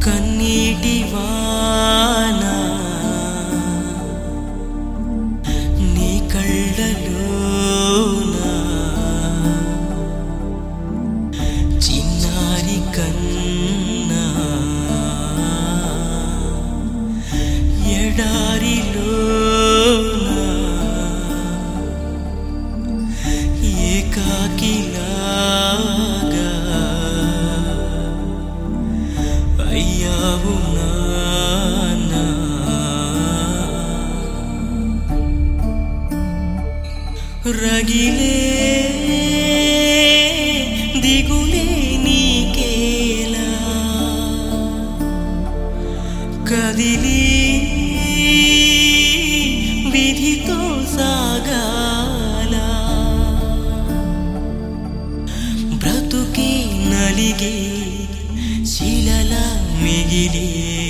కన్నీటి వాన నీ కళ్ళలోన చిన్నారి కన్నా ఎడారిలోన ఏకాకిలాగా అయ్యావు నాన్నా. రగిలే దిగులే నీకేలా కదిలి విధితో సాగాల బ్రతుకే నలిగే శిలలా మిగిలే